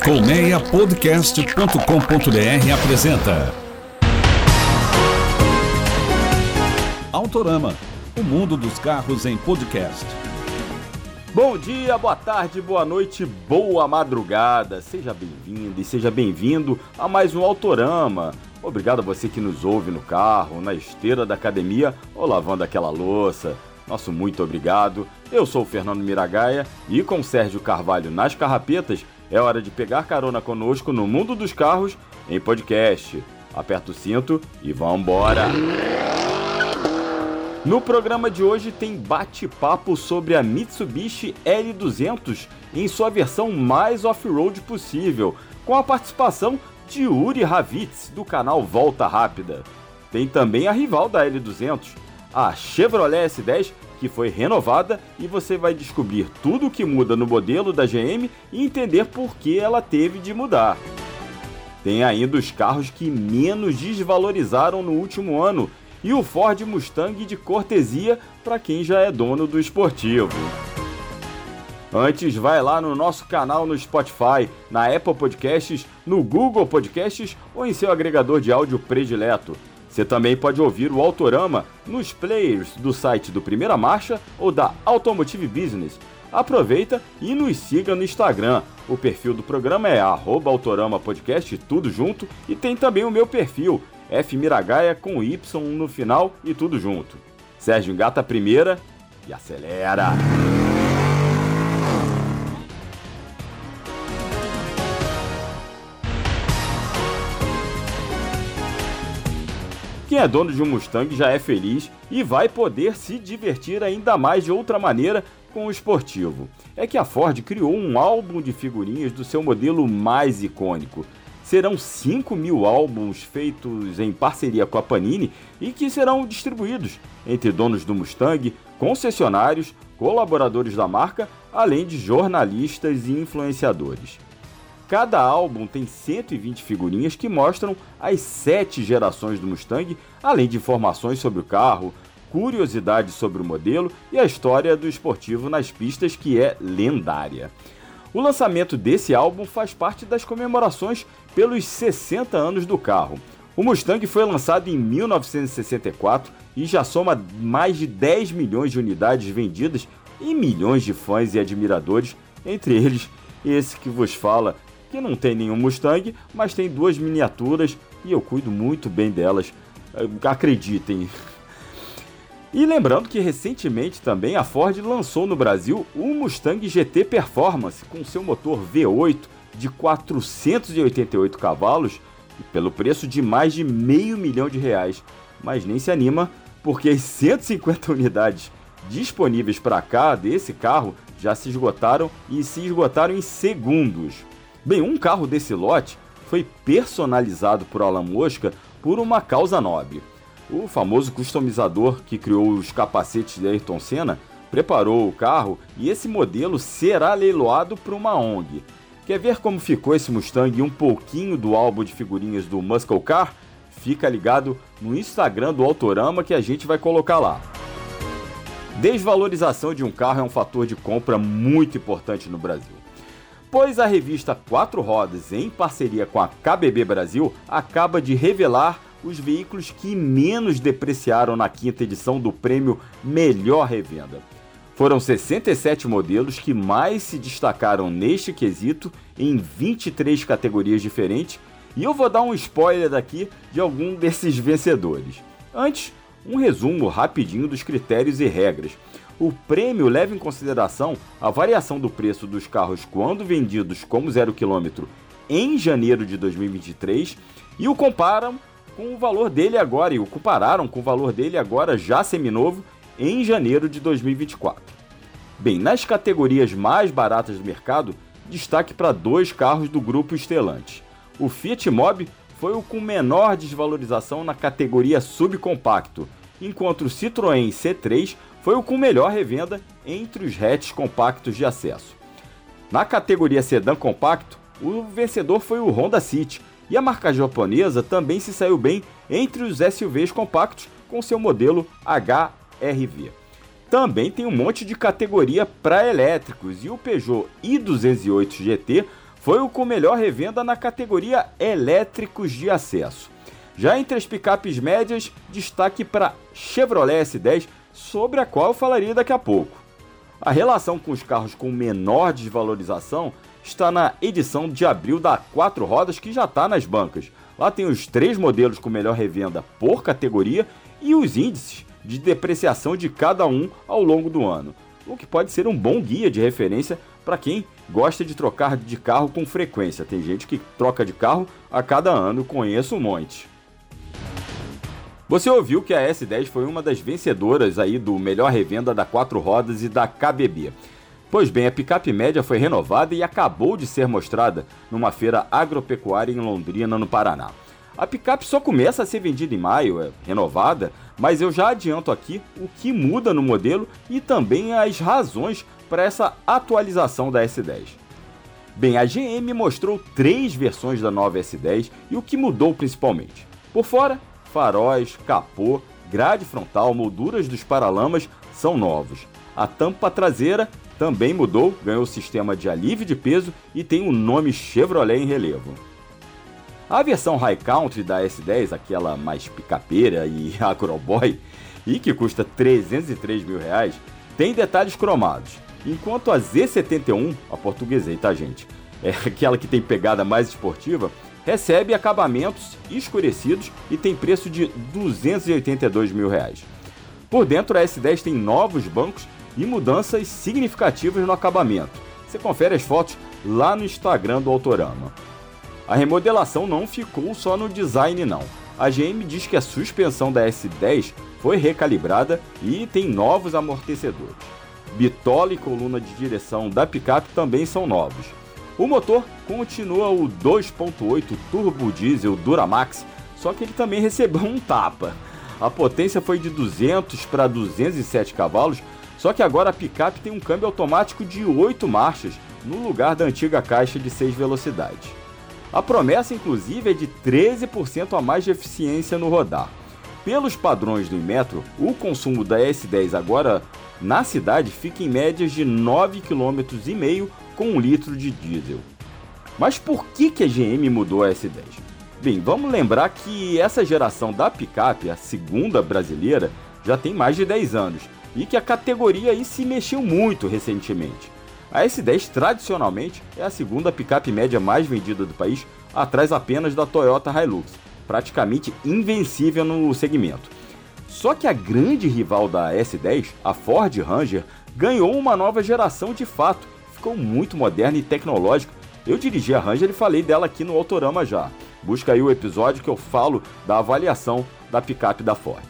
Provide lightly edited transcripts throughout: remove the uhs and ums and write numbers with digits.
Colmeiapodcast.com.br apresenta Autorama, o mundo dos carros em podcast. Bom dia, boa tarde, boa noite, boa madrugada. Seja bem-vindo e seja bem-vindo a mais um Autorama. Obrigado a você que nos ouve no carro, na esteira da academia ou lavando aquela louça. Nosso muito obrigado. Eu sou o Fernando Miragaia e com Sérgio Carvalho nas carrapetas, é hora de pegar carona conosco no mundo dos carros em podcast. Aperta o cinto e vambora! No programa de hoje tem bate-papo sobre a Mitsubishi L200 em sua versão mais off-road possível, com a participação de Uri Ravitz, do canal Volta Rápida. Tem também a rival da L200, a Chevrolet S10, que foi renovada, e você vai descobrir tudo o que muda no modelo da GM e entender por que ela teve de mudar. Tem ainda os carros que menos desvalorizaram no último ano e o Ford Mustang de cortesia para quem já é dono do esportivo. Antes, vai lá no nosso canal no Spotify, na Apple Podcasts, no Google Podcasts ou em seu agregador de áudio predileto. Você também pode ouvir o Autorama nos players do site do Primeira Marcha ou da Automotive Business. Aproveita e nos siga no Instagram. O perfil do programa é @autoramapodcast, tudo junto, e tem também o meu perfil, Fmiragaia com Y no final e tudo junto. Sérgio, engata a primeira e acelera! Quem é dono de um Mustang já é feliz e vai poder se divertir ainda mais de outra maneira com o esportivo. É que a Ford criou um álbum de figurinhas do seu modelo mais icônico. Serão 5.000 álbuns feitos em parceria com a Panini e que serão distribuídos entre donos do Mustang, concessionários, colaboradores da marca, além de jornalistas e influenciadores. Cada álbum tem 120 figurinhas que mostram as 7 gerações do Mustang, além de informações sobre o carro, curiosidades sobre o modelo e a história do esportivo nas pistas, que é lendária. O lançamento desse álbum faz parte das comemorações pelos 60 anos do carro. O Mustang foi lançado em 1964 e já soma mais de 10 milhões de unidades vendidas e milhões de fãs e admiradores, entre eles esse que vos fala, que não tem nenhum Mustang, mas tem 2 miniaturas e eu cuido muito bem delas, acreditem. E lembrando que recentemente também a Ford lançou no Brasil o Mustang GT Performance com seu motor V8 de 488 cavalos e pelo preço de mais de R$500 mil, mas nem se anima porque as 150 unidades disponíveis para cá desse carro já se esgotaram e se esgotaram em segundos. Bem, um carro desse lote foi personalizado por Alan Mosca por uma causa nobre. O famoso customizador que criou os capacetes de Ayrton Senna preparou o carro e esse modelo será leiloado para uma ONG. Quer ver como ficou esse Mustang e um pouquinho do álbum de figurinhas do Muscle Car? Fica ligado no Instagram do Autorama que a gente vai colocar lá. Desvalorização de um carro é um fator de compra muito importante no Brasil, pois a revista Quatro Rodas, em parceria com a KBB Brasil, acaba de revelar os veículos que menos depreciaram na 5ª edição do prêmio Melhor Revenda. Foram 67 modelos que mais se destacaram neste quesito em 23 categorias diferentes e eu vou dar um spoiler aqui de algum desses vencedores. Antes, um resumo rapidinho dos critérios e regras. O prêmio leva em consideração a variação do preço dos carros quando vendidos como 0 km em janeiro de 2023 e o compararam com o valor dele agora já seminovo em janeiro de 2024. Bem, nas categorias mais baratas do mercado, destaque para 2 carros do grupo Stellantis. O Fiat Mobi foi o com menor desvalorização na categoria subcompacto, enquanto o Citroën C3 foi o com melhor revenda entre os hatches compactos de acesso. Na categoria sedã compacto, o vencedor foi o Honda City, e a marca japonesa também se saiu bem entre os SUVs compactos com seu modelo HR-V. Também tem um monte de categoria para elétricos e o Peugeot i208 GT foi o com melhor revenda na categoria elétricos de acesso. Já entre as picapes médias, destaque para Chevrolet S10, sobre a qual eu falaria daqui a pouco. A relação com os carros com menor desvalorização está na edição de abril da 4 rodas, que já está nas bancas. Lá tem os 3 modelos com melhor revenda por categoria e os índices de depreciação de cada um ao longo do ano, o que pode ser um bom guia de referência para quem gosta de trocar de carro com frequência. Tem gente que troca de carro a cada ano, conheço um monte. Você ouviu que a S10 foi uma das vencedoras aí do melhor revenda da 4 rodas e da KBB. Pois bem, a picape média foi renovada e acabou de ser mostrada numa feira agropecuária em Londrina, no Paraná. A picape só começa a ser vendida em maio, é renovada, mas eu já adianto aqui o que muda no modelo e também as razões para essa atualização da S10. Bem, a GM mostrou 3 versões da nova S10 e o que mudou principalmente. Por fora, faróis, capô, grade frontal, molduras dos paralamas são novos. A tampa traseira também mudou, ganhou sistema de alívio de peso e tem o nome Chevrolet em relevo. A versão High Country da S10, aquela mais picapeira e agroboy, e que custa R$303 mil, tem detalhes cromados, enquanto a Z71, a portuguesei, tá gente, é aquela que tem pegada mais esportiva, recebe acabamentos escurecidos e tem preço de R$282 mil. Por dentro, a S10 tem novos bancos e mudanças significativas no acabamento. Você confere as fotos lá no Instagram do Autorama. A remodelação não ficou só no design não. A GM diz que a suspensão da S10 foi recalibrada e tem novos amortecedores. Bitola e coluna de direção da picape também são novos. O motor continua o 2.8 turbo diesel Duramax, só que ele também recebeu um tapa. A potência foi de 200 para 207 cavalos, só que agora a picape tem um câmbio automático de 8 marchas, no lugar da antiga caixa de 6 velocidades. A promessa, inclusive, é de 13% a mais de eficiência no rodar. Pelos padrões do Inmetro, o consumo da S10 agora na cidade fica em médias de 9,5 km com 1 litro de diesel. Mas por que a GM mudou a S10? Bem, vamos lembrar que essa geração da picape, a segunda brasileira, já tem mais de 10 anos e que a categoria aí se mexeu muito recentemente. A S10 tradicionalmente é a segunda picape média mais vendida do país, atrás apenas da Toyota Hilux, praticamente invencível no segmento. Só que a grande rival da S10, a Ford Ranger, ganhou uma nova geração de fato, ficou muito moderna e tecnológica. Eu dirigi a Ranger e falei dela aqui no Autorama já. Busca aí o episódio que eu falo da avaliação da picape da Ford.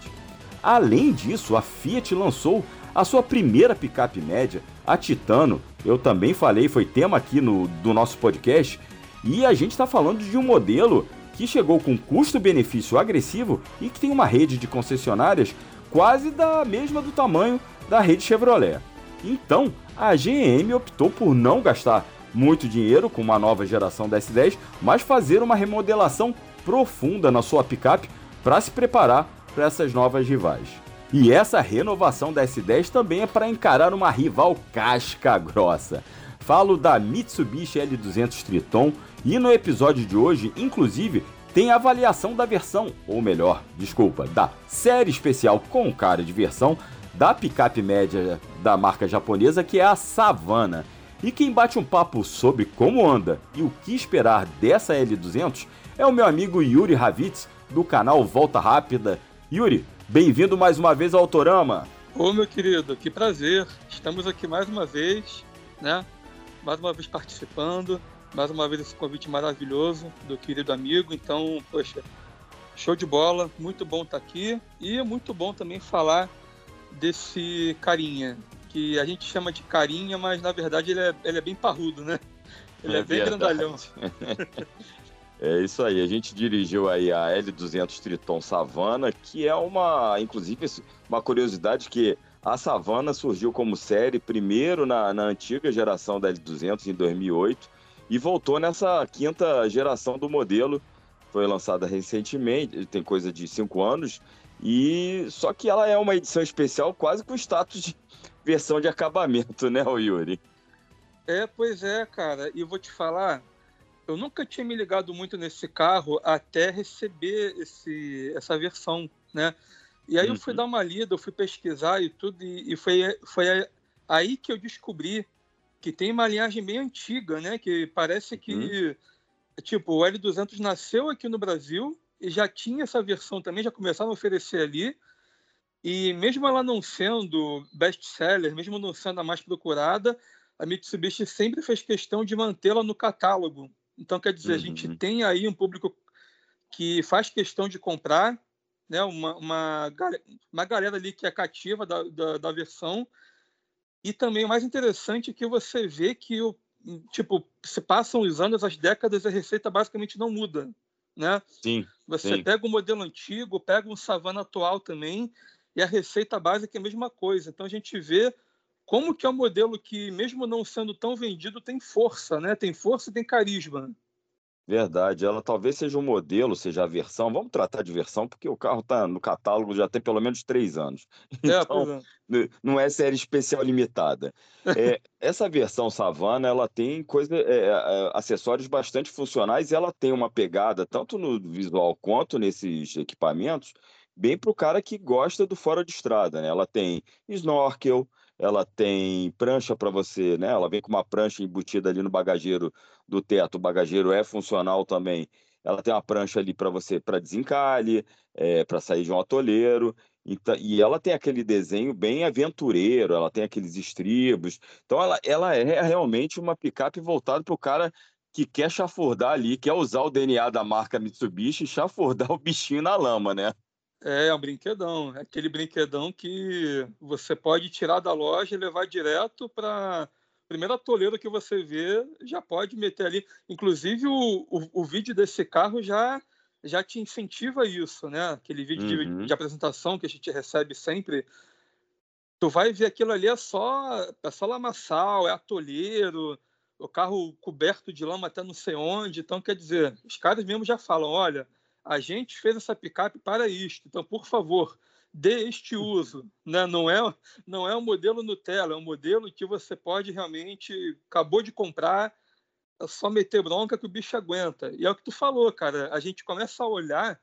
Além disso, a Fiat lançou a sua primeira picape média, a Titano. Eu também falei, foi tema aqui do nosso podcast, e a gente está falando de um modelo que chegou com custo-benefício agressivo e que tem uma rede de concessionárias quase da mesma do tamanho da rede Chevrolet. Então, a GM optou por não gastar muito dinheiro com uma nova geração da S10, mas fazer uma remodelação profunda na sua picape para se preparar para essas novas rivais. E essa renovação da S10 também é para encarar uma rival casca grossa. Falo da Mitsubishi L200 Triton e no episódio de hoje, inclusive, tem a avaliação da versão, ou melhor, da série especial com cara de versão da picape média da marca japonesa, que é a Savana. E quem bate um papo sobre como anda e o que esperar dessa L200 é o meu amigo Yuri Ravitz, do canal Volta Rápida. Yuri, bem-vindo mais uma vez ao Autorama. Ô, meu querido, que prazer. Estamos aqui mais uma vez, né? Mais uma vez participando, mais uma vez esse convite maravilhoso do querido amigo. Então, poxa, show de bola, muito bom estar aqui e é muito bom também falar desse carinha, que a gente chama de carinha, mas na verdade ele é bem parrudo, né? Ele é bem grandalhão. É isso aí, a gente dirigiu aí a L200 Triton Savana, que é inclusive, uma curiosidade que a Savana surgiu como série primeiro na antiga geração da L200, em 2008, e voltou nessa quinta geração do modelo, foi lançada recentemente, tem coisa de 5 anos, e só que ela é uma edição especial quase com status de versão de acabamento, né, Yuri? Pois é, cara, e eu vou te falar, eu nunca tinha me ligado muito nesse carro até receber essa versão, né? E aí eu fui Uhum, dar uma lida, eu fui pesquisar e tudo, e foi aí que eu descobri que tem uma linhagem bem antiga, né? Que parece uhum, que, tipo, o L200 nasceu aqui no Brasil e já tinha essa versão também, já começaram a oferecer ali. E mesmo ela não sendo best-seller, mesmo não sendo a mais procurada, a Mitsubishi sempre fez questão de mantê-la no catálogo. Então, quer dizer, a gente uhum. tem aí um público que faz questão de comprar, né? Uma galera ali que é cativa da versão. E também o mais interessante é que você vê que tipo, se passam os anos, as décadas, a receita basicamente não muda, né? Sim, Você sim. pega um modelo antigo, pega um Savana atual também, e a receita básica é a mesma coisa. Então a gente vê como que é um modelo que, mesmo não sendo tão vendido, tem força, né? Tem força e tem carisma. Verdade, ela talvez seja um modelo, seja a versão, vamos tratar de versão, porque o carro está no catálogo já tem pelo menos 3 anos, Pois então é. não é série especial limitada. Essa versão Savana, ela tem acessórios bastante funcionais e ela tem uma pegada, tanto no visual quanto nesses equipamentos, bem para o cara que gosta do fora de estrada, né? Ela tem snorkel, ela tem prancha para você, né? Ela vem com uma prancha embutida ali no bagageiro do teto, o bagageiro é funcional também. Ela tem uma prancha ali para você, para desencalhe, para sair de um atoleiro. Então, e ela tem aquele desenho bem aventureiro, ela tem aqueles estribos. Então, ela é realmente uma picape voltada para o cara que quer chafurdar ali, quer usar o DNA da marca Mitsubishi e chafurdar o bichinho na lama, né? É um brinquedão. É aquele brinquedão que você pode tirar da loja e levar direto para primeiro atoleiro que você vê, já pode meter ali. Inclusive, o vídeo desse carro já te incentiva isso, né? Aquele vídeo de Uhum. apresentação que a gente recebe sempre. Tu vai ver aquilo ali é só lamaçal, é atoleiro, o carro coberto de lama até não sei onde. Então, quer dizer, os caras mesmo já falam: olha, a gente fez essa picape para isto, então, por favor, dê este uso. Né? Não é um modelo Nutella, é um modelo que você pode realmente, acabou de comprar, é só meter bronca que o bicho aguenta. E é o que tu falou, cara, a gente começa a olhar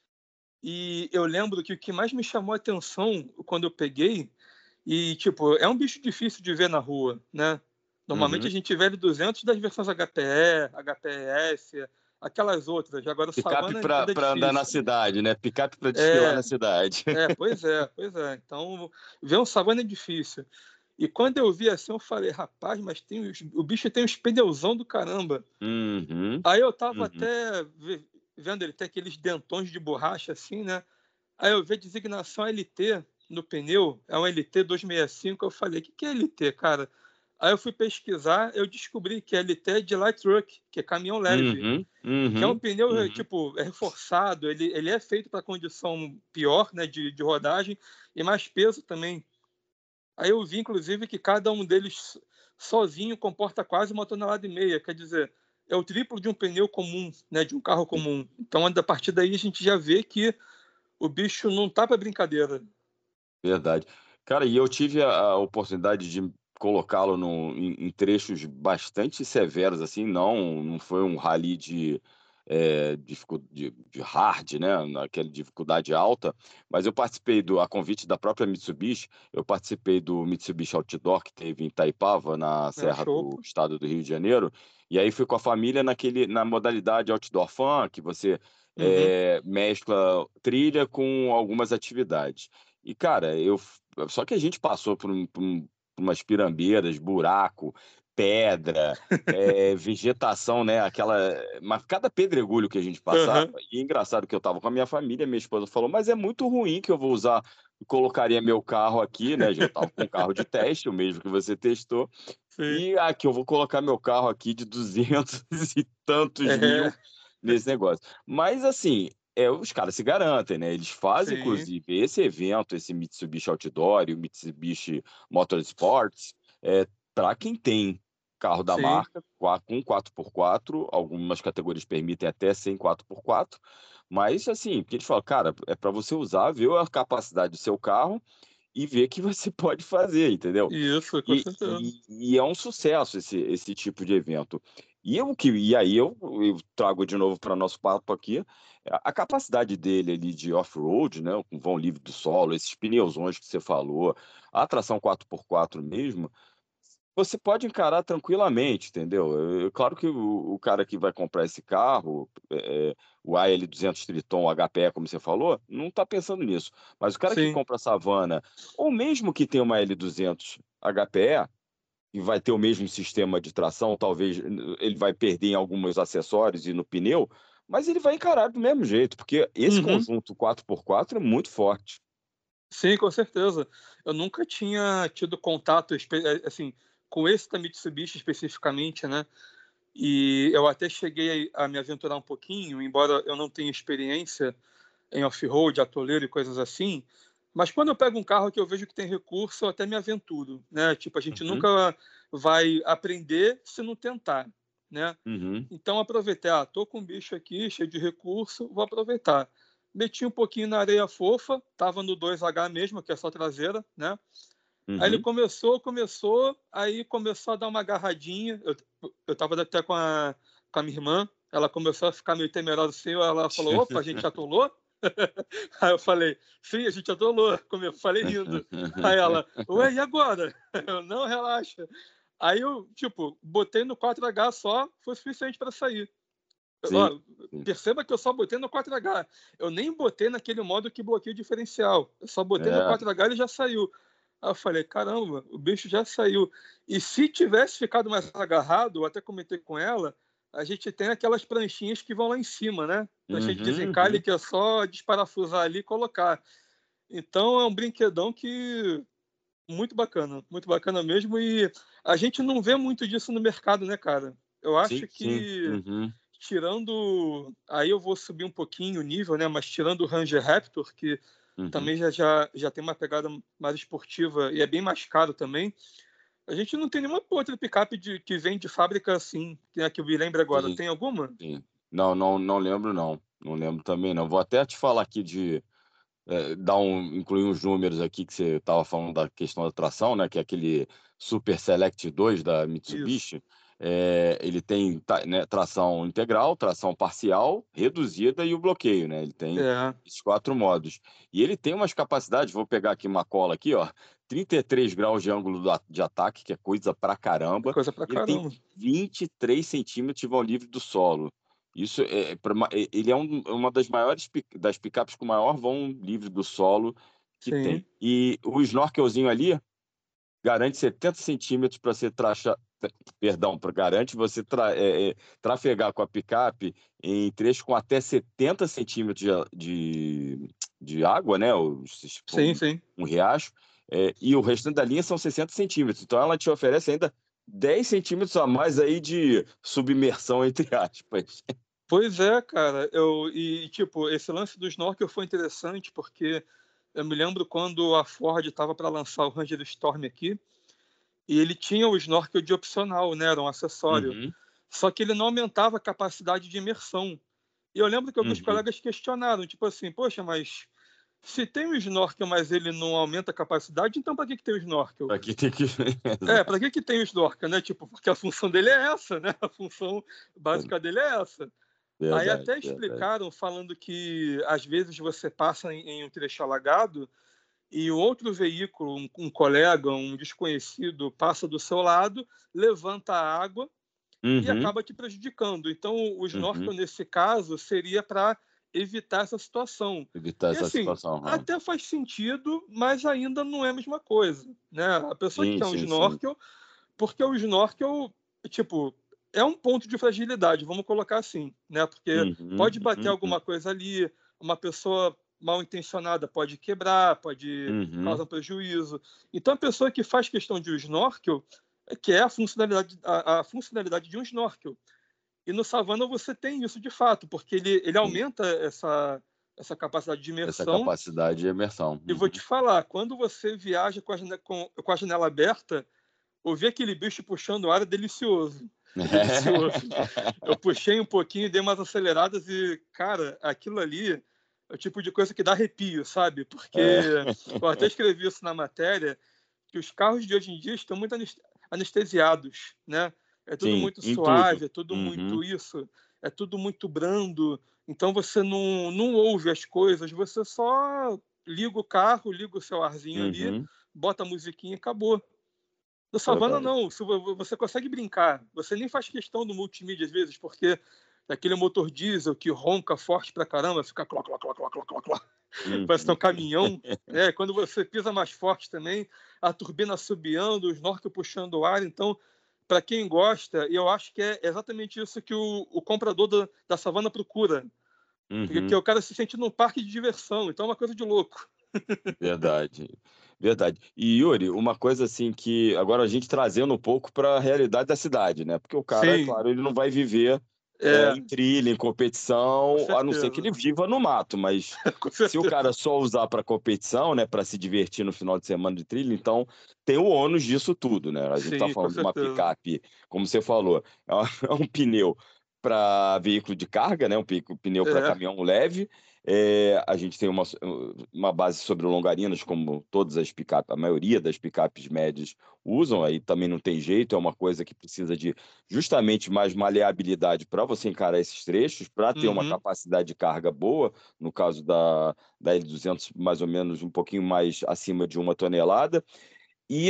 e eu lembro que o que mais me chamou a atenção quando eu peguei e, tipo, é um bicho difícil de ver na rua, né? Normalmente a Uhum. gente vê L200 das versões HPE, HPS, aquelas outras. Agora o Picape Savana ainda é para andar na difícil. cidade, né? Picape para desfilar É, na cidade. pois é, pois é. Então, ver um Savana é difícil. E quando eu vi assim, eu falei, rapaz, mas o bicho tem uns pneuzão do caramba. Uhum, Aí eu tava uhum. até vendo, ele tem aqueles dentões de borracha assim, né? Aí eu vi a designação LT no pneu, é um LT 265. Eu falei, o que é LT, cara? Aí eu fui pesquisar, eu descobri que LT é de light truck, que é caminhão leve, Uhum, que é um uhum, pneu, uhum. tipo, é reforçado, ele é feito para condição pior, né, de rodagem, e mais peso também. Aí eu vi, inclusive, que cada um deles sozinho comporta quase 1,5 toneladas, quer dizer, é o triplo de um pneu comum, né, de um carro comum. Então, a partir daí, a gente já vê que o bicho não tá para brincadeira. Verdade. Cara, e eu tive a oportunidade de colocá-lo em trechos bastante severos, assim, não foi um rally de hard, né, naquela dificuldade alta, mas eu participei a convite da própria Mitsubishi, eu participei do Mitsubishi Outdoor que teve em Itaipava, na É serra show, do pô. estado do Rio de Janeiro, e aí fui com a família na modalidade outdoor fun, que você, Uhum. mescla trilha com algumas atividades. E, cara, só que a gente passou por umas pirambeiras, buraco, pedra, vegetação, né, mas cada pedregulho que a gente passava, Aham. e é engraçado que eu estava com a minha família, minha esposa falou: "Mas é muito ruim que eu vou usar colocaria meu carro aqui", né, eu estava com um carro de teste, o mesmo que você testou, Sim. "e aqui eu vou colocar meu carro aqui de 200 e tantos É, mil nesse negócio". Mas assim, os caras se garantem, né, eles fazem sim, inclusive esse evento, esse Mitsubishi Outdoor e o Mitsubishi Motorsports, pra quem tem carro da sim, marca, com 4x4, algumas categorias permitem até sem 4x4, mas assim, porque eles falam: "Cara, é para você usar, ver a capacidade do seu carro e ver que você pode fazer", entendeu? isso, com E certeza. e e é um sucesso esse tipo de evento. E aí eu trago de novo para nosso papo aqui a capacidade dele ali de off-road, né, com vão livre do solo, esses pneuzões que você falou, a tração 4x4 mesmo, você pode encarar tranquilamente, entendeu? Claro que o cara que vai comprar esse carro, o AL200 Triton HPE, como você falou, não está pensando nisso. Mas o cara que Sim. compra a Savana, ou mesmo que tenha uma L200 HPE, e vai ter o mesmo sistema de tração, talvez ele vai perder em alguns acessórios e no pneu, mas ele vai encarar do mesmo jeito, porque esse Uhum. conjunto 4x4 é muito forte. Sim, com certeza. Eu nunca tinha tido contato, assim, com esse da Mitsubishi especificamente, né? E eu até cheguei a me aventurar um pouquinho, embora eu não tenha experiência em off-road, atoleiro e coisas assim. Mas quando eu pego um carro que eu vejo que tem recurso, eu até me aventuro, né? Tipo, a gente Uhum, nunca vai aprender se não tentar, né? uhum, Então aproveitei, tô com um bicho aqui cheio de recurso, vou aproveitar. Meti um pouquinho na areia fofa, tava no 2H mesmo, que é só traseira, né? Aí ele uhum. aí começou a dar uma agarradinha. Eu tava até com a minha irmã, ela começou a ficar meio temerosa assim, ela falou, opa, a gente atolou? Aí eu falei, sim, a gente atolou, como eu falei rindo. Aí ela, ué, e agora? Eu, não, relaxa. Aí eu, tipo, botei no 4H só, foi suficiente para sair. Sim, Ó, sim. perceba que eu só botei no 4H. Eu nem botei naquele modo que bloqueia o diferencial. Eu só botei no É. 4H e ele já saiu. Aí eu falei, caramba, o bicho já saiu. E se tivesse ficado mais agarrado, eu até comentei com ela, a gente tem aquelas pranchinhas que vão lá em cima, né? Pranchinha de Uhum, desencalhe uhum. que é só desparafusar ali e colocar. Então é um brinquedão que muito bacana mesmo. E a gente não vê muito disso no mercado, né, cara? Eu Sim, acho sim. que Uhum, tirando. Aí eu vou subir um pouquinho o nível, né? Mas tirando o Ranger Raptor, que uhum. também já tem uma pegada mais esportiva e é bem mais caro também. A gente não tem nenhuma outra picape que vem de fábrica assim, que eu me lembro agora. Sim, Tem alguma? sim. Não, não, não lembro não. Não lembro também não. Vou até te falar aqui incluir uns números aqui que você estava falando da questão da tração, né? Que é aquele Super Select 2 da Isso. Mitsubishi. Ele tem né, tração integral, tração parcial, reduzida e o bloqueio, né? Ele tem É, esses 4 modos. E ele tem umas capacidades, vou pegar aqui uma cola aqui, ó, 33 graus de ângulo de ataque, que é coisa pra é caramba. coisa pra Ele tem caramba. 23 centímetros de vão livre do solo. Isso ele é uma das maiores das picapes com maior vão livre do solo que Sim. tem. E o snorkelzinho ali garante 70 centímetros para você garante você trafegar com a picape em trechos com até 70 centímetros de água, né? Se for Sim, sim. um riacho, e o restante da linha são 60 centímetros. Então ela te oferece ainda 10 centímetros a mais aí de submersão, entre aspas. Pois é, cara. Tipo, esse lance do snorkel foi interessante porque eu me lembro quando a Ford estava para lançar o Ranger Storm aqui, e ele tinha o snorkel de opcional, né? Era um acessório. Uhum, Só que ele não aumentava a capacidade de imersão. E eu lembro que alguns uhum. colegas questionaram, tipo assim, poxa, mas se tem o snorkel, mas ele não aumenta a capacidade, então para que tem o snorkel? Aqui tem que. Para que tem o snorkel, né? Tipo, porque a função dele é essa, né? A função básica dele é essa. Aí Verdade, até verdade. explicaram, falando que às vezes você passa em um trecho alagado e o outro veículo, um colega, um desconhecido, passa do seu lado, levanta a água e Uhum, acaba te prejudicando. Então, o uhum. snorkel, nesse caso, seria para evitar essa situação. Evitar E essa assim, situação. Aham. até faz sentido, mas ainda não é a mesma coisa, né? A pessoa que Sim, quer um sim, sim. snorkel, porque o snorkel, tipo, é um ponto de fragilidade, vamos colocar assim, né? Porque Uhum, pode bater uhum, alguma coisa ali, uma pessoa mal intencionada pode quebrar, pode uhum. causar um prejuízo. Então, a pessoa que faz questão de um snorkel, que é a funcionalidade de um snorkel. E no Savannah você tem isso de fato, porque ele Sim. aumenta essa capacidade de Essa imersão. capacidade de imersão. E vou te Uhum. falar, quando você viaja com a janela aberta, ouvir aquele bicho puxando o ar é delicioso. É delicioso. Eu puxei um pouquinho, dei umas aceleradas e, cara, aquilo ali é o tipo de coisa que dá arrepio, sabe? Porque É. eu até escrevi isso na matéria, que os carros de hoje em dia estão muito anestesiados, né? É tudo Sim, muito em tudo. suave, é tudo Uhum, muito isso, é tudo muito brando. Então você não ouve as coisas, você só liga o carro, liga o seu arzinho ali, uhum, bota a musiquinha e acabou. No Savana, verdade. não. Você consegue brincar. Você nem faz questão do multimídia, às vezes, porque aquele motor diesel que ronca forte pra caramba, fica cló, cló, cló, cló, cló, cló, cló. Parece que é um Uhum. caminhão. Né? Quando você pisa mais forte também, a turbina assobiando, o snorkel puxando o ar. Então, para quem gosta, eu acho que é exatamente isso que o comprador da Savana procura. Porque Uhum. o cara se sente num parque de diversão. Então é uma coisa de louco. Verdade, verdade. E Yuri, uma coisa assim que agora a gente trazendo um pouco para a realidade da cidade, né, porque o cara, Sim, claro, ele não vai viver, é, em trilha, em com competição, a não ser que ele certeza. viva no mato, mas Com se o cara certeza. só usar para competição, né, para se divertir no final de semana de trilha, então tem o ônus disso tudo, né. A gente está Sim, com falando de uma certeza. picape, como você falou, é uma é um pneu para veículo de carga, né, pneu para É. caminhão leve, a gente tem uma base sobre longarinas, como todas as picapes, a maioria das picapes médias usam, aí também não tem jeito, é uma coisa que precisa de justamente mais maleabilidade para você encarar esses trechos, para ter uma Uhum, capacidade de carga boa, no caso da L200, mais ou menos um pouquinho mais acima de 1 tonelada, e,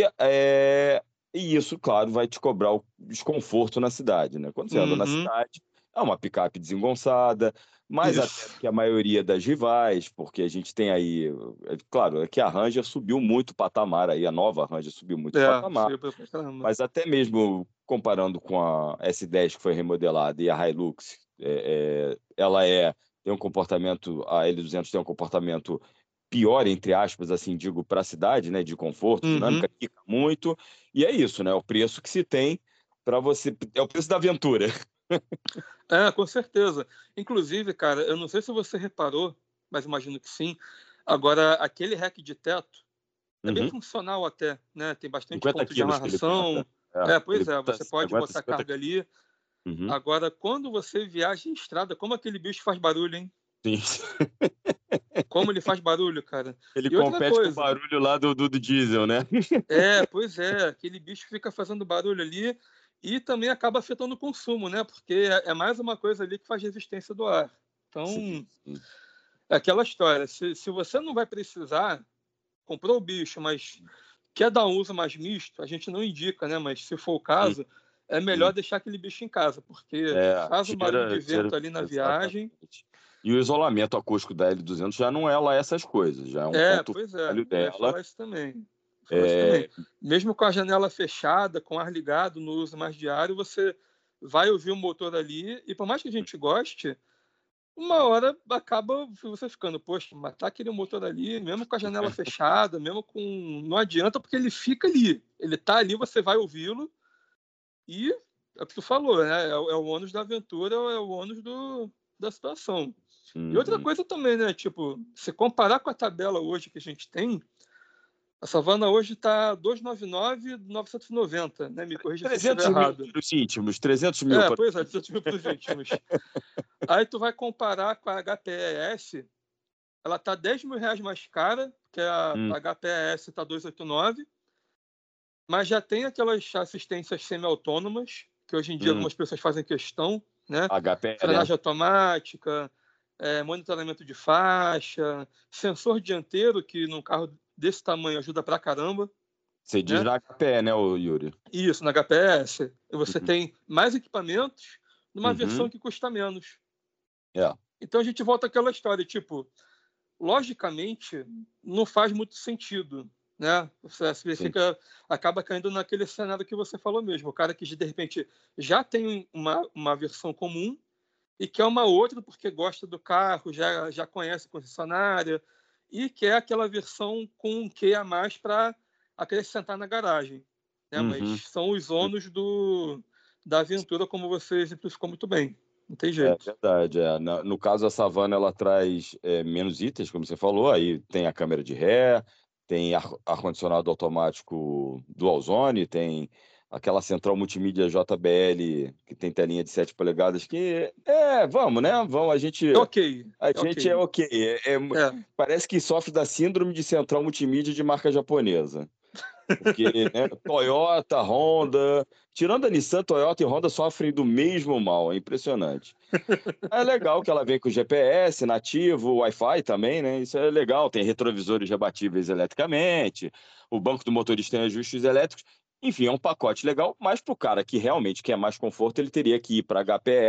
e isso, claro, vai te cobrar o desconforto na cidade, né. Quando você anda na uhum. cidade, é uma picape desengonçada, mais até Isso. do que a maioria das rivais, porque a gente tem aí, claro, é que a Ranger subiu muito o patamar aí, a nova Ranger subiu muito o É, patamar, subiu pra caramba. mas até mesmo comparando com a S10 que foi remodelada e a Hilux, ela tem um comportamento, a L200 tem um comportamento pior, entre aspas, assim, digo, para a cidade, né, de conforto, dinâmica, Uhum. fica muito, e é isso, né, o preço que se tem para você, é o preço da aventura. É, com certeza. Inclusive, cara, eu não sei se você reparou, mas imagino que sim. Agora, aquele rack de teto é bem Uhum. funcional até, né? Tem bastante 50 ponto de quilos que ele aguenta. amarração. É, Ele pois é, aguenta você pode aguenta botar 50 carga quilos. ali. Uhum. Agora, quando você viaja em estrada, como aquele bicho faz barulho, hein? Sim. Como ele faz barulho, cara. Ele E outra compete com o coisa, barulho lá do diesel, né. pois é, aquele bicho fica fazendo barulho ali e também acaba afetando o consumo, né? Porque é mais uma coisa ali que faz resistência do ar. Sim, Então, sim. é aquela história. Se você não vai precisar, comprou o bicho, mas quer dar um uso mais misto, a gente não indica, né? Mas se for o Sim, caso, é melhor sim. deixar aquele bicho em casa, porque É, faz um barulho de tira vento ali na viagem. exatamente. E o isolamento acústico da L200 já não é lá essas coisas, já é um ponto Pois é, falho eu ia dela. falar isso também. Vou falar isso também. É, Mesmo com a janela fechada, com o ar ligado, no uso mais diário, você vai ouvir o motor ali, e por mais que a gente goste, uma hora acaba você ficando, poxa, matar aquele motor ali, mesmo com a janela fechada, mesmo com. Não adianta, porque ele fica ali. Ele tá ali, você vai ouvi-lo, e é o que tu falou, né? É o ônus da aventura, é o ônus da situação. E outra uhum. coisa também, né? Tipo, se comparar com a tabela hoje que a gente tem, a Savana hoje está 299,990, né? Me corrija se eu estiver 300 mil errado. para os íntimos, 300 mil para Pois os é, íntimos. 200 mil para os íntimos. Aí tu vai comparar com a HPES, ela está R$ 10.000 mais cara, que a Hum, HPES está 289, mas já tem aquelas assistências semi-autônomas, que hoje em dia hum. algumas pessoas fazem questão, né? HP, né? Frenagem automática, monitoramento de faixa, sensor dianteiro, que num carro desse tamanho ajuda pra caramba, Você diz né? na HP, né, ô Yuri? Isso, na HPS, você Uhum. tem mais equipamentos numa versão Uhum. que custa menos. É. Então a gente volta àquela história, tipo, logicamente, não faz muito sentido, né? Você Sim. acaba caindo naquele cenário que você falou mesmo. O cara que, de repente, já tem uma versão comum e quer uma outra porque gosta do carro, já conhece a concessionária e quer aquela versão com um quê a mais para acrescentar na garagem. Né? Uhum. Mas são os ônus da aventura, como você exemplificou muito bem. Não tem É jeito. verdade, no caso a Savana ela traz, menos itens, como você falou, aí tem a câmera de ré, tem ar-condicionado automático dual zone, tem aquela central multimídia JBL que tem telinha de 7 polegadas que vamos, né, vamos, É ok, a é gente é ok. ok, É, parece que sofre da síndrome de central multimídia de marca japonesa. Porque, né, Toyota, Honda... Tirando a Nissan, Toyota e Honda sofrem do mesmo mal, é impressionante. É legal que ela vem com GPS nativo, Wi-Fi também, né? Isso é legal, tem retrovisores rebatíveis eletricamente, o banco do motorista tem ajustes elétricos. Enfim, é um pacote legal, mas para o cara que realmente quer mais conforto, ele teria que ir para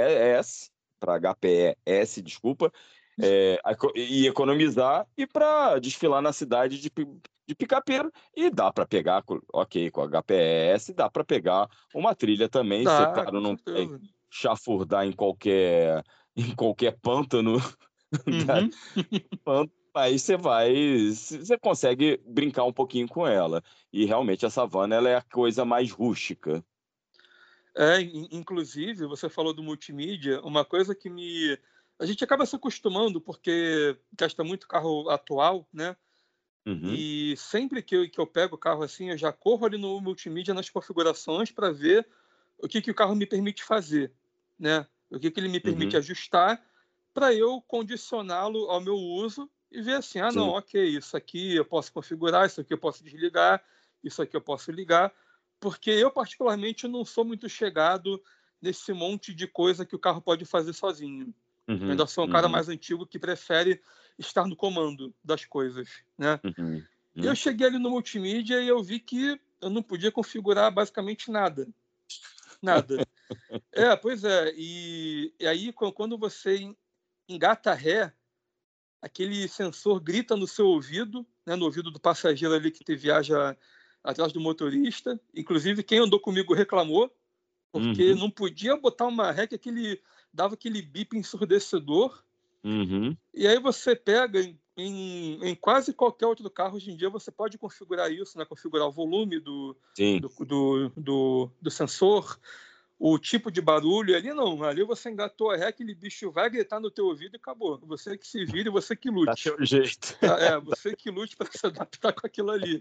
HPS, desculpa, e economizar e para desfilar na cidade de picapeiro, e dá para pegar, ok, com HPS, dá para pegar uma trilha também, se o Dá, cara com não certeza. chafurdar em qualquer pântano, Uhum. aí você consegue brincar um pouquinho com ela. E realmente a Savana, ela é a coisa mais rústica. Inclusive, você falou do multimídia, uma coisa que a gente acaba se acostumando porque gasta muito carro atual, né? Uhum, E sempre que eu pego o carro assim, eu já corro ali no multimídia nas configurações para ver o que o carro me permite fazer, né? O que ele me permite uhum, ajustar para eu condicioná-lo ao meu uso e ver assim, ah, não, sim, ok, isso aqui eu posso configurar, isso aqui eu posso desligar, isso aqui eu posso ligar, porque eu particularmente não sou muito chegado nesse monte de coisa que o carro pode fazer sozinho. Eu uhum, ainda sou um cara uhum, mais antigo que prefere estar no comando das coisas, né? uhum, E eu uhum. cheguei ali no multimídia e eu vi que eu não podia configurar basicamente nada. Nada. Pois é. E aí, quando você engata ré, aquele sensor grita no seu ouvido, né, no ouvido do passageiro ali que te viaja atrás do motorista. Inclusive, quem andou comigo reclamou, porque Uhum, não podia botar uma ré que dava aquele bip ensurdecedor. uhum. E aí você pega em quase qualquer outro carro hoje em dia, você pode configurar isso, né? Configurar o volume Sim. do sensor, o tipo de barulho. Ali não, ali você engatou a ré, aquele bicho vai gritar no teu ouvido e acabou. Você que se vire, você que Dá lute. teu jeito. Tá? Você que lute para se adaptar com aquilo ali.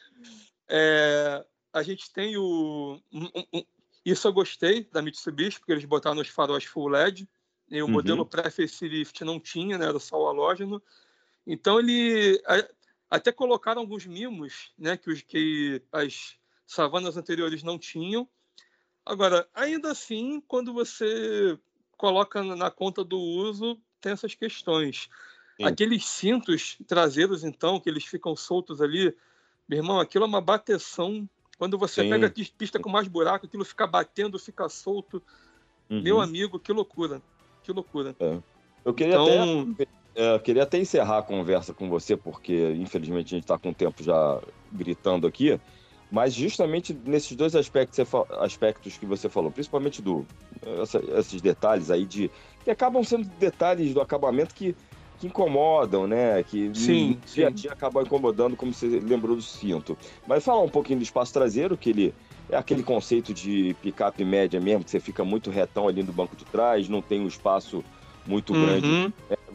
A gente tem isso eu gostei da Mitsubishi, porque eles botaram os faróis full LED, e o modelo Uhum, pré-facelift não tinha, né? Era só o halógeno. Então ele até colocaram alguns mimos, né, que as savanas anteriores não tinham. Agora, ainda assim, quando você coloca na conta do uso, tem essas questões. sim, Aqueles cintos traseiros, então, que eles ficam soltos ali, meu irmão, aquilo é uma bateção. Quando você pega sim. pista com mais buraco, aquilo fica batendo, fica solto. Meu Uhum, amigo, que loucura. Que loucura. é. Eu Então, queria até encerrar a conversa com você, porque infelizmente a gente está com o tempo já gritando aqui, mas justamente nesses dois aspectos que você falou, principalmente esses detalhes aí que acabam sendo detalhes do acabamento que incomodam, né? Que no sim, dia a sim. dia acabam incomodando, como você lembrou do cinto. Mas falar um pouquinho do espaço traseiro, que ele é aquele conceito de picape média mesmo, que você fica muito retão ali no banco de trás, não tem um espaço muito grande, Uhum.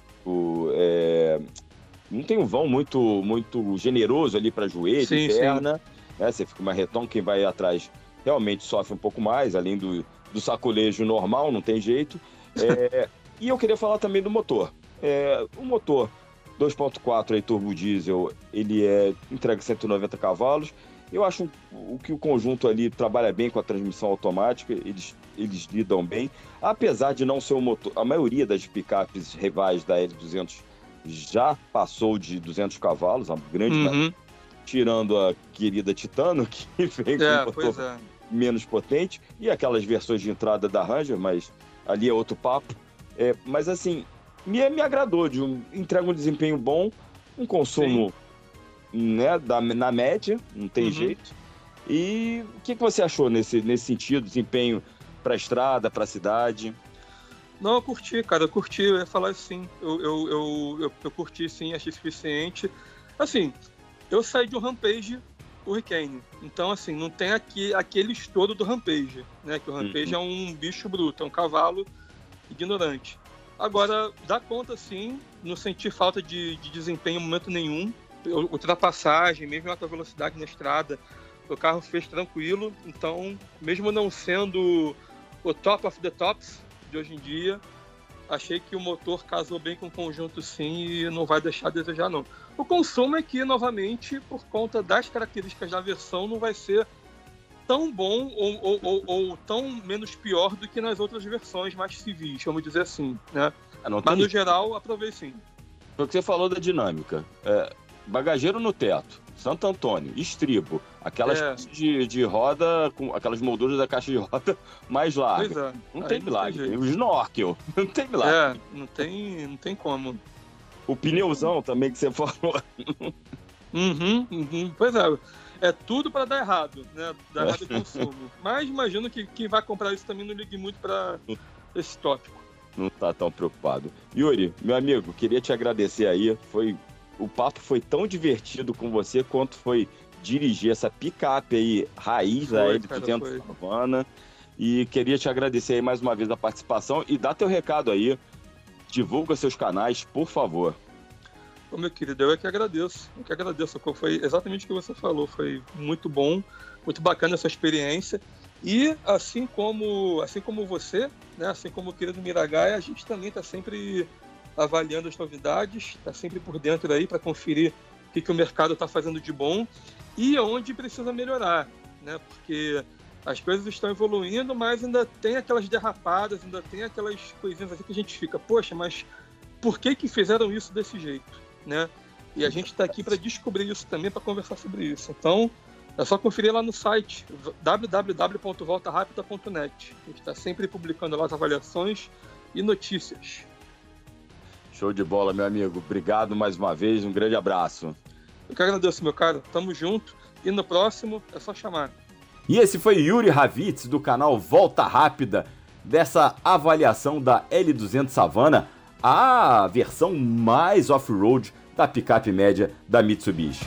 não tem um vão muito generoso ali para joelho e Sim, sim. perna, né? Você fica mais retão, quem vai atrás realmente sofre um pouco mais, além do sacolejo normal, não tem jeito. E eu queria falar também do motor. O motor 2.4 aí, turbo diesel, ele entrega 190 cavalos. Eu acho que o conjunto ali trabalha bem com a transmissão automática, eles lidam bem, apesar de não ser o motor. A maioria das picapes rivais da L200 já passou de 200 cavalos, a grande maioria, Uhum. tirando a querida Titano, que vem com um Pois motor é. menos potente, e aquelas versões de entrada da Ranger, mas ali é outro papo. Mas assim, me agradou, entrega um desempenho bom, um Sim. consumo, né, na média, não tem Uhum. jeito. E o que você achou nesse sentido, desempenho para a estrada, para a cidade? Não, eu curti, cara, eu curti, eu ia falar assim. Eu curti sim, achei suficiente. Assim, eu saí de um Rampage Hurricane, então assim, não tem aquele estouro do Rampage, né? Que o Rampage Uhum, é um bicho bruto, é um cavalo ignorante. Agora, dá conta sim, não senti falta de desempenho em momento nenhum. Ultrapassagem, mesmo alta velocidade na estrada, o carro fez tranquilo. Então, mesmo não sendo o top of the tops de hoje em dia, achei que o motor casou bem com o conjunto sim e não vai deixar a desejar não. O consumo é que, novamente, por conta das características da versão, não vai ser tão bom ou tão menos pior do que nas outras versões mais civis, vamos dizer assim, né? Mas no geral, aprovei sim. Foi o que você falou da dinâmica. Bagageiro no teto, Santo Antônio, estribo, aquelas caixas de roda, com aquelas molduras da caixa de roda mais largas. Pois é. Não tem milagre. Tem o snorkel, não tem milagre. Não tem como. O pneuzão também que você falou. Pois é. É tudo para dar errado, né? Dar errado o consumo. Mas imagino que quem vai comprar isso também não ligue muito para esse tópico. Não tá tão preocupado. Yuri, meu amigo, queria te agradecer aí. O papo foi tão divertido com você quanto foi dirigir essa picape aí, raiz da L200 Savana. E queria te agradecer aí mais uma vez a participação e dar teu recado aí. Divulga seus canais, por favor. Ô, meu querido, eu é que agradeço. Foi exatamente o que você falou. Foi muito bom, muito bacana essa experiência. E assim como você, né, assim como o querido Miragaia, a gente também está sempre avaliando as novidades, está sempre por dentro aí para conferir o que o mercado está fazendo de bom e onde precisa melhorar, né? Porque as coisas estão evoluindo, mas ainda tem aquelas derrapadas, ainda tem aquelas coisinhas assim que a gente fica, poxa, mas por que fizeram isso desse jeito, né? E a gente está aqui para descobrir isso também, para conversar sobre isso. Então, é só conferir lá no site www.voltarapida.net. A gente está sempre publicando lá as avaliações e notícias. Show de bola, meu amigo. Obrigado mais uma vez. Um grande abraço. Eu que agradeço, meu caro. Tamo junto. E no próximo é só chamar. E esse foi Yuri Ravitz, do canal Volta Rápida, dessa avaliação da L200 Savana, a versão mais off-road da picape média da Mitsubishi.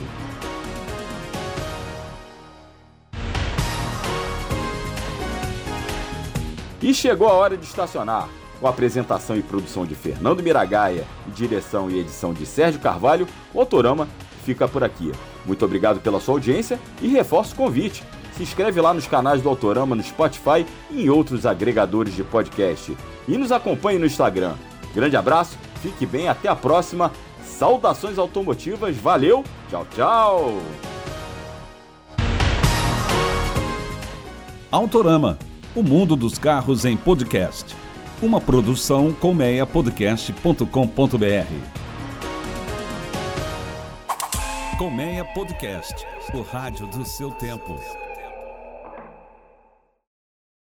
E chegou a hora de estacionar. Com a apresentação e produção de Fernando Miragaia e direção e edição de Sérgio Carvalho, o Autorama fica por aqui. Muito obrigado pela sua audiência e reforço o convite. Se inscreve lá nos canais do Autorama no Spotify e em outros agregadores de podcast. E nos acompanhe no Instagram. Grande abraço, fique bem, até a próxima. Saudações automotivas, valeu, tchau, tchau. Autorama, o mundo dos carros em podcast. Uma produção colmeiapodcast.com.br. Colmeia Podcast, o rádio do seu tempo.